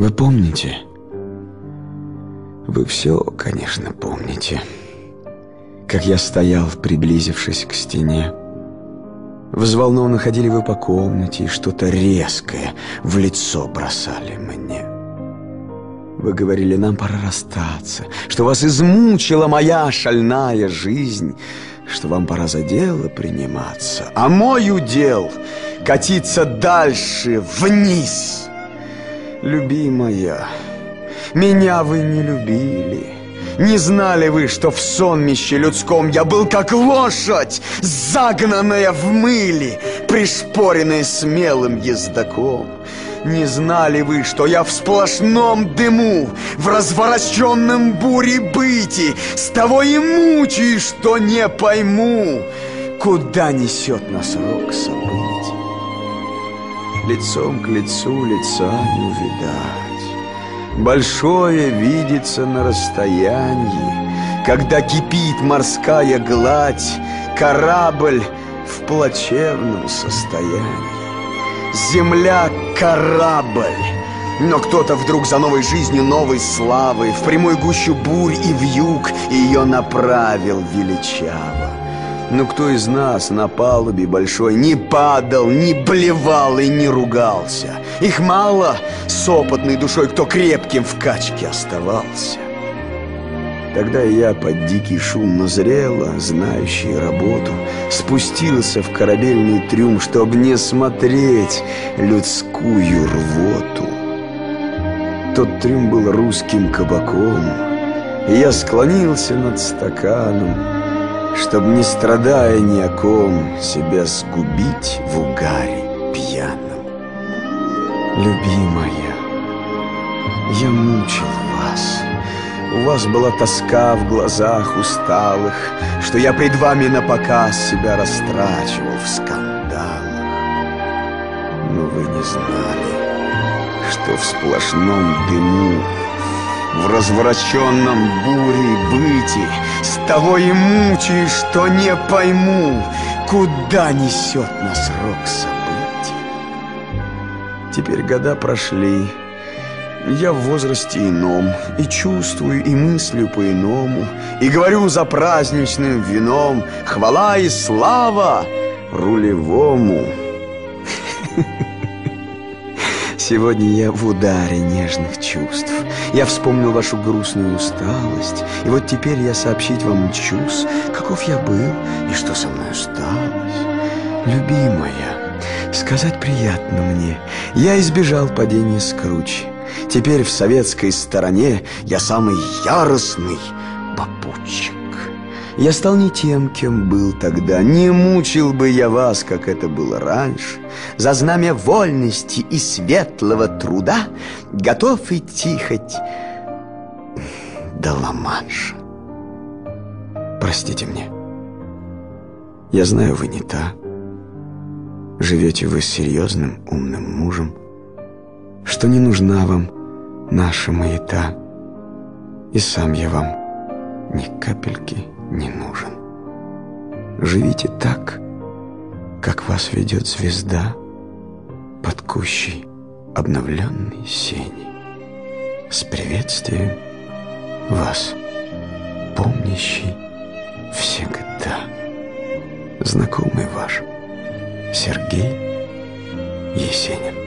Вы помните? Вы все, конечно, помните. Как я стоял, приблизившись к стене. Взволнованно ходили вы по комнате и что-то резкое в лицо бросали мне. Вы говорили, нам пора расстаться, что вас измучила моя шальная жизнь, что вам пора за дело приниматься, а мой удел — катиться дальше, вниз. Любимая, меня вы не любили. Не знали вы, что в сонмище людском я был как лошадь, загнанная в мыле, пришпоренная смелым ездаком. Не знали вы, что я в сплошном дыму, в развороченном буре быти, с того и мучаюсь, что не пойму, куда несет нас рок событий. Лицом к лицу лица не увидать. Большое видится на расстоянии, когда кипит морская гладь, корабль в плачевном состоянии. Земля — корабль, но кто-то вдруг за новой жизнью, новой славой в прямой гущу бурь и вьюг ее направил величаво. Но кто из нас на палубе большой не падал, не блевал и не ругался? Их мало с опытной душой, кто крепким в качке оставался. Тогда я под дикий шум, но зрело, знающий работу, спустился в корабельный трюм, чтоб не смотреть людскую рвоту. Тот трюм был русским кабаком, и я склонился над стаканом, чтоб, не страдая ни о ком, себя сгубить в угаре пьяном. Любимая, я мучил вас. У вас была тоска в глазах усталых, что я пред вами напоказ себя растрачивал в скандалах. Но вы не знали, что в сплошном дыму, в развороченном буре быти, с того и мучаюсь, что не пойму, куда несет нас рок событий. Теперь года прошли, я в возрасте ином, и чувствую, и мыслю по-иному, и говорю за праздничным вином: хвала и слава рулевому. Сегодня я в ударе нежных чувств. Я вспомнил вашу грустную усталость, и вот теперь я сообщить вам мчусь, каков я был и что со мной сталось. Любимая, сказать приятно мне, я избежал падения с кручи. Теперь в советской стороне я самый яростный попутчик. Я стал не тем, кем был тогда. Не мучил бы я вас, как это было раньше. За знамя вольности и светлого труда готов идти хоть до Ла-Манша. Простите мне. Я знаю, вы не та. Живете вы с серьезным, умным мужем, что не нужна вам наша маята, и сам я вам ни капельки не нужен. Живите так, как вас ведет звезда под кущей обновленной сени. С приветствием вас, помнящий всегда, знакомый ваш Сергей Есенин.